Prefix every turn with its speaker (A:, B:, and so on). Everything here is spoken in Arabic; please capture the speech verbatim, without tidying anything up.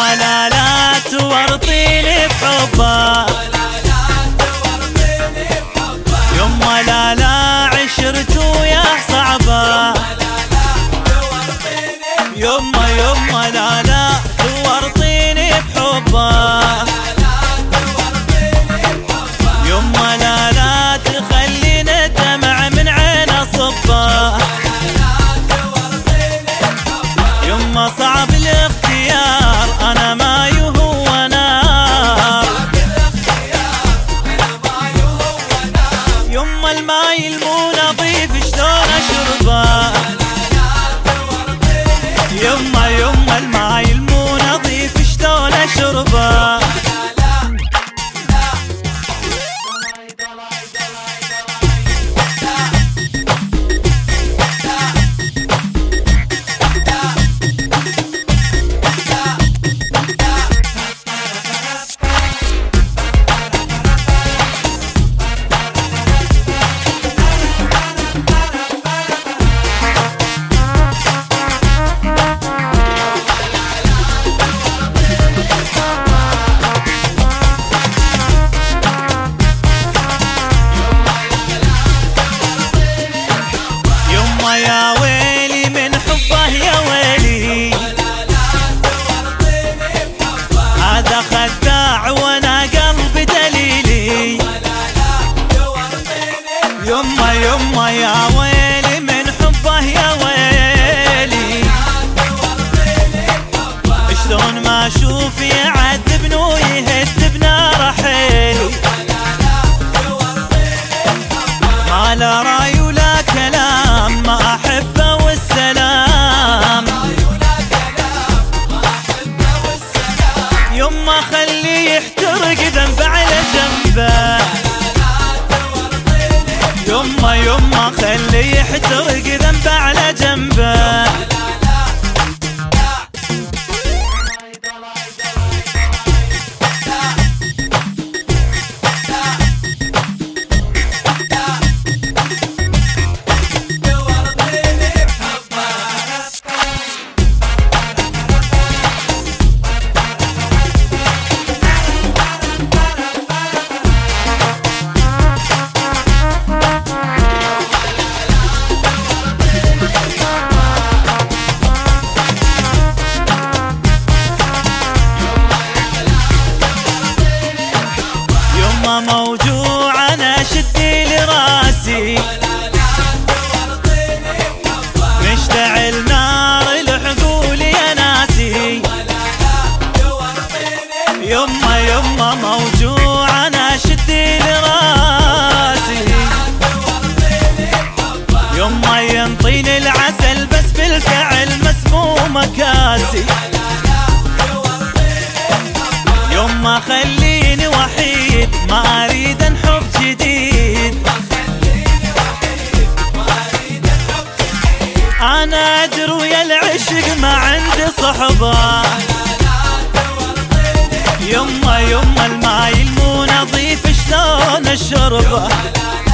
A: يما لا لا تورطيني بحبه، يما لا لا عشرت وياه صعبه، يما يما لا لا تورطيني بحبه، يما لا لا تخلينا دمع من عين صبه، يما صعب الاختيار انا ما يهوى نار، يما الماي المو نظيف شلون اشربه، يما يما الماي المو نظيف شلون اشربه. يا ويلي من حبه يا ويلي، هذا خداع وانا قلبي دليلي، يما يما يا ويلي من حبه يا ويلي، شلون ما اشوف يعذبني ويهد بنار حيلي، ما لا راي ولا كلام ما احبه والسلام، يما خليه يحترق ذنب على جنبه، يما يما خليه يحترق ذنب على جنبه. موجوع انا شدي لراسي، مشتعل نار العقول يا ناسي، يما يما موجوع انا شدي لراسي، يما ينطيني العسل بس بالفعل مسمومه كاسي، يما خليني وحيد ما اريد حب جديد، انا ادري ويا العشق ما عندي صحبه، يما يما الماي المو نظيف شلون اشربه.